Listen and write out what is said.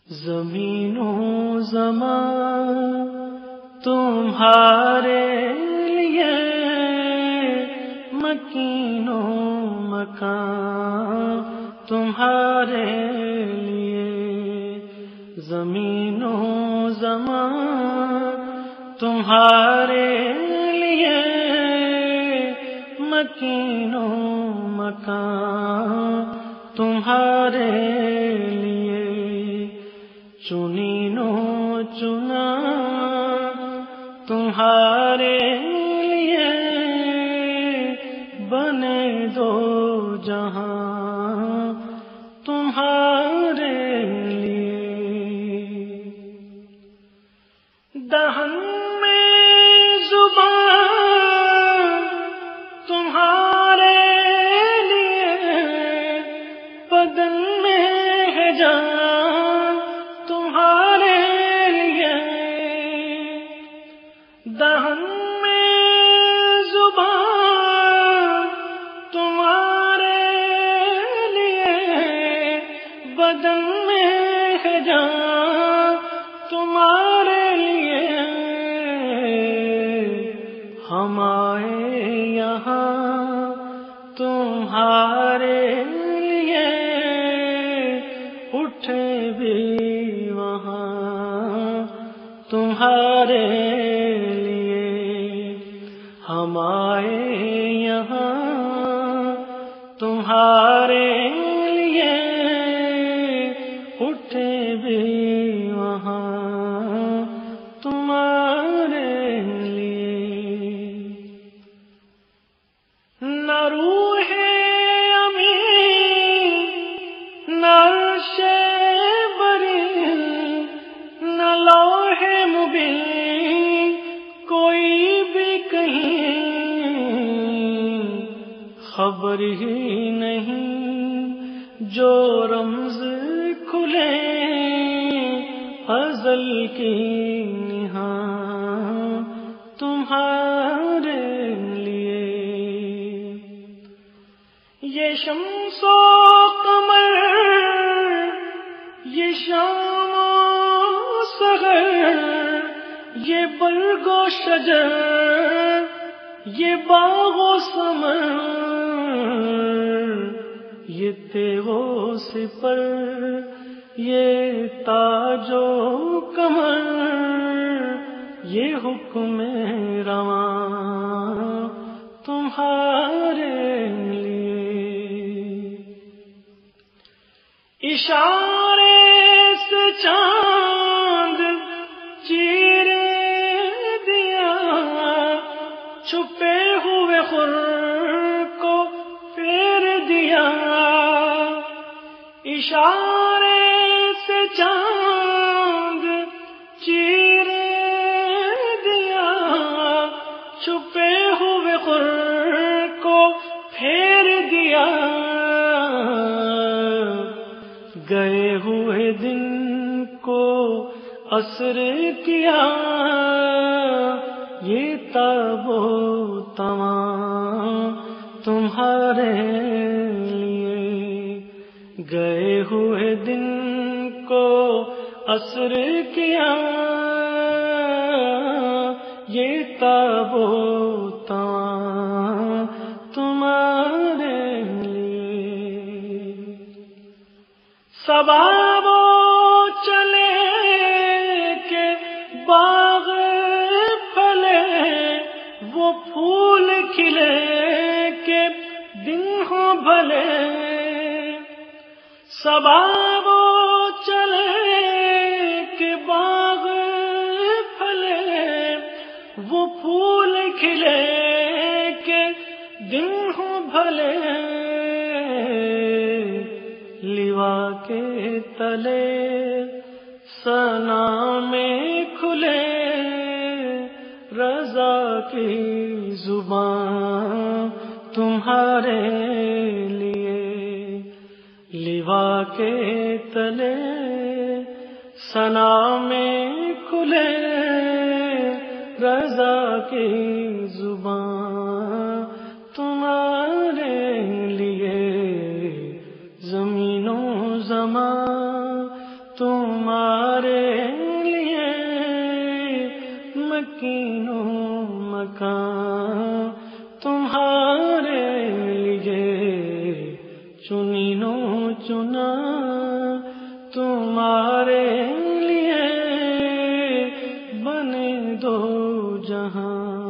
زمین و زمان تمہارے لیے، مکین و مکان تمہارے لیے، زمین و زمان تمہارے لیے، مکین و مکان تمہارے لیے، چنین و چنا تمہارے لیے، بنے دو جہاں تمہارے لیے، دہن میں زبان تمہارے لیے، بدن میں ہے جان تمہارے لیے، دہن میں زبان تمہارے لیے، بدن میں ہے جان تمہارے لیے، ہم آئے یہاں تمہارے لیے، اٹھے بھی وہاں تمہارے لیے، ہم آئے یہاں تمہارے لیے، اٹھے بھی وہاں تمہارے لیے، نہ روح امین نہ عرش بری نہ لوح مبین، کوئی بھی کہیں خبر ہی نہیں، جو رمز کھلے ازل کی نہاں تمہارے لیے، یہ شمس و قمر یہ شام و سحر، یہ برگ و شجر یہ باغ و ثمر، یہ تیغ و سپر یہ تاج و کمر، یہ حکم رواں تمہارے لیے، اشارے سے چاند چیر دیا، چھپے ہوئے خور کو پھیر دیا، اشارے سے چاند چیر دیا، چھپے ہوئے خور کو پھیر دیا، گئے ہوئے دن کو عصر کیا، یہ تاب و تواں تمہارے لیے، گئے ہوئے دن کو عصر کیا، یہ تاب و تواں تمہارے لیے، صبا وہ چلے کہ باغ پھلے، وہ پھول کھلے کہ دن ہو بھلے، صبا وہ چلے کہ باغ پھلے، وہ پھول کھلے کہ دن ہو بھلے، لیوا کے تلے ثنا میں کھلے، رضا کی زبان تمہارے لیے، لیوا کے تلے ثنا میں کھلے، رضا کی زبان تمہارے لیے، زمین و زمان تم تمہارے لیے مکین و مکان، تمہارے لیے چنینو چنا، تمہارے لیے بنے دو جہاں۔